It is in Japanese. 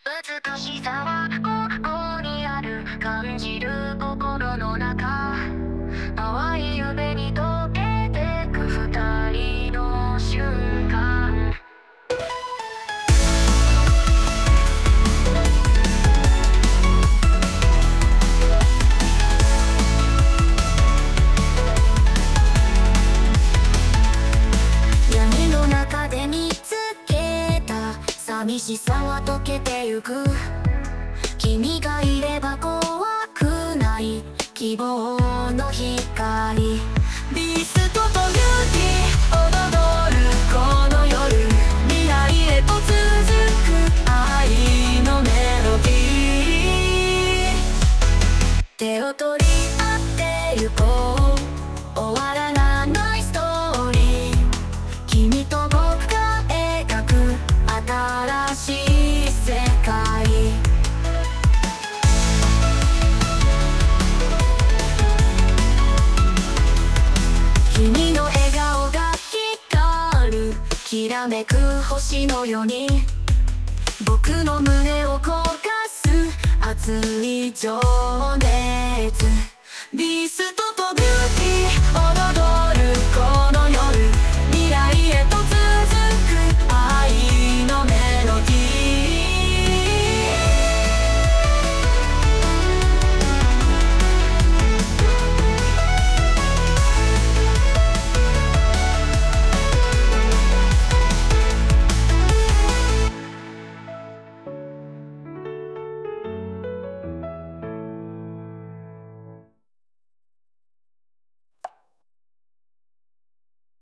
美しさはここにある。感じる心の中、淡い夢に溶けてく二人の瞬間。闇の中で見つけた寂しさは溶けてゆく。君がいれば怖くない希望の光。ビーストとビューティー踊るこの夜、未来へと続く愛のメロディー。手を取り合ってゆこう、終わらないストーリー。君と僕が描く新しい世界。君の笑顔が光るきらめく星のように、僕の胸を焦がす熱い情熱。ビースト